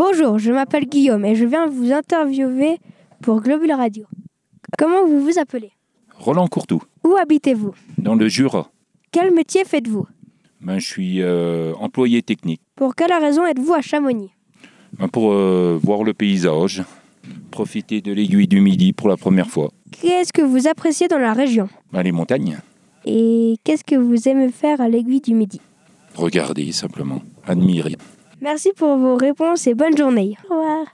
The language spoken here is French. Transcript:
Bonjour, je m'appelle Guillaume et je viens vous interviewer pour Globule Radio. Comment vous vous appelez? Roland Courtou, Où habitez-vous? dans le Jura. Quel métier faites-vous? Je suis employé technique. Pour quelle raison êtes-vous à Chamonix? Pour voir le paysage, profiter de l'aiguille du Midi pour la première fois. Qu'est-ce que vous appréciez dans la région? Les montagnes, Et qu'est-ce que vous aimez faire à l'aiguille du Midi? regarder simplement, admirer. Merci pour vos réponses et bonne journée. Au revoir.